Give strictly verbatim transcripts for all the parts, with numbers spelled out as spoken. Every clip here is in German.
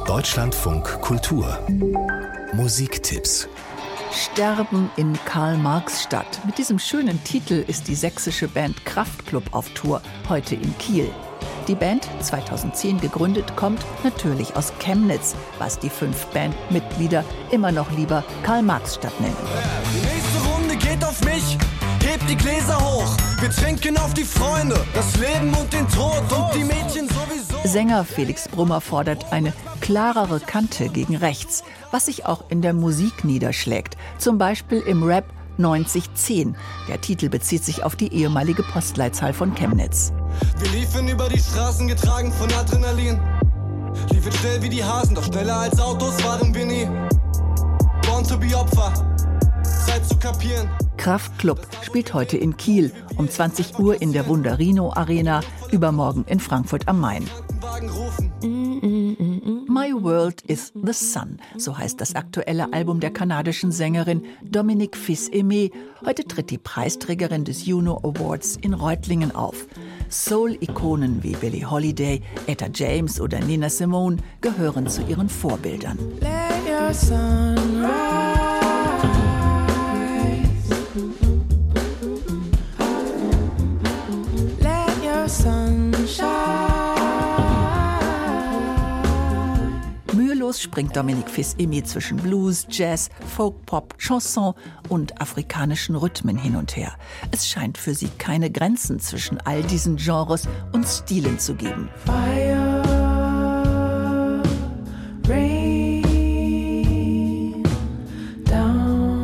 Deutschlandfunk Kultur Musiktipps. Sterben in Karl-Marx-Stadt. Mit diesem schönen Titel ist die sächsische Band Kraftklub auf Tour, heute in Kiel. Die Band, zweitausendzehn gegründet, kommt natürlich aus Chemnitz, was die fünf Bandmitglieder immer noch lieber Karl-Marx-Stadt nennen. Die nächste Runde geht auf mich, hebt die Gläser hoch. Wir trinken auf die Freunde, das Leben und den Tod und die Mädchen sowieso. Sänger Felix Brummer fordert eine klarere Kante gegen rechts, was sich auch in der Musik niederschlägt. Zum Beispiel im Rap neunzig zehn. Der Titel bezieht sich auf die ehemalige Postleitzahl von Chemnitz. Wir liefen über die Straßen, getragen von Adrenalin. Liefen schnell wie die Hasen, doch schneller als Autos waren wir nie. Born to be Opfer, Zeit zu kapieren. Kraftklub spielt heute in Kiel, um zwanzig Uhr in der Wunderino Arena, übermorgen in Frankfurt am Main. My World is the Sun, so heißt das aktuelle Album der kanadischen Sängerin Dominique Fils-Aimé. Heute tritt die Preisträgerin des Juno Awards in Reutlingen auf. Soul-Ikonen wie Billie Holiday, Etta James oder Nina Simone gehören zu ihren Vorbildern. Let your sun rise. Let your sun shine. Mühelos springt Dominique Fils-Aimé zwischen Blues, Jazz, Folk, Pop, Chanson und afrikanischen Rhythmen hin und her. Es scheint für sie keine Grenzen zwischen all diesen Genres und Stilen zu geben. Fire, rain, down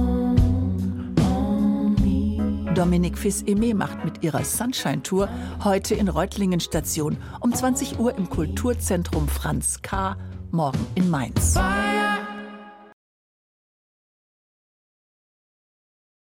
on me. Dominique Fils-Aimé macht mit ihrer Sunshine-Tour heute in Reutlingen Station, um zwanzig Uhr im Kulturzentrum Franz K., morgen in Mainz. Fire.